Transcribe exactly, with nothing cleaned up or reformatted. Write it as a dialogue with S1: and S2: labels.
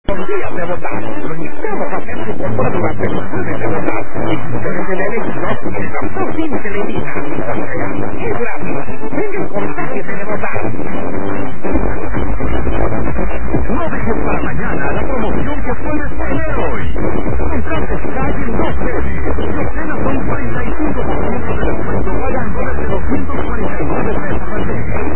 S1: días de votar. Lo invitamos a hacer su compra durante los meses de votar. Instituciones del elección y el campo sin se le elimina. La entrega es gratis. Venga, contáctese de votar.
S2: No dejes para mañana la promoción que puedes tener hoy. Comprate Sky en dos meses. Y obtén hasta un cuarenta y cinco por ciento de descuento pagando desde doscientos cuarenta y nueve pesos al mes.